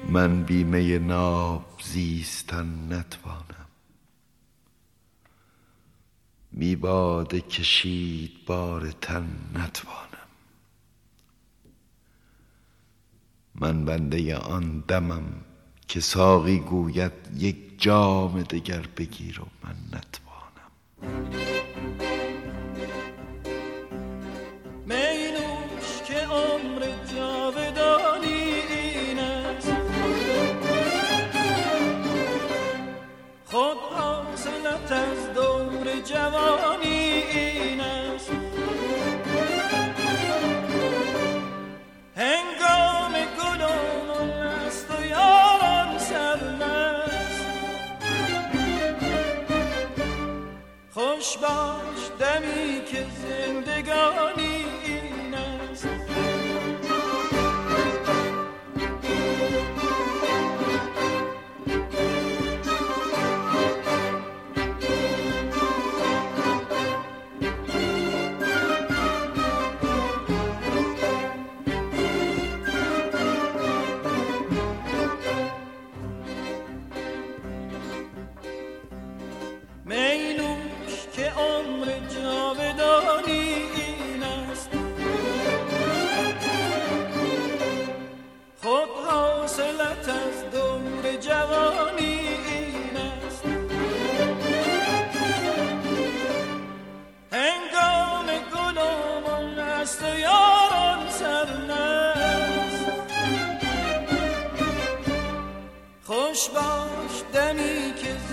من بی می ناب زیستن نتوانم، بی باده کشید بار تن نتوانم. من بنده آن دمم که ساقی گوید یک جام دگر بگیر و من نتوانم. می نوش که عمر جاودانی این است، خود حاصلت از دور جوانی این است. هنگام گل و است و یاران سرمست، خوش باش دمی که زندگانی این است. می نوش که عمر جاودانی این است، خود حاصلت از دور جوانی این است. هنگام گل و مل است و یاران سرمست، خوش باش دمی که